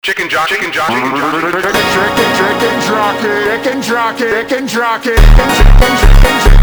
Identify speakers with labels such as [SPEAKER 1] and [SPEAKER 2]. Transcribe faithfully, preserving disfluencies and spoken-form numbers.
[SPEAKER 1] Chicken jock, chicken jock, chicken jock.
[SPEAKER 2] Chicken, chicken, chicken jockey, chicken jockey, chicken jockey, chicken, chicken, chicken, chicken.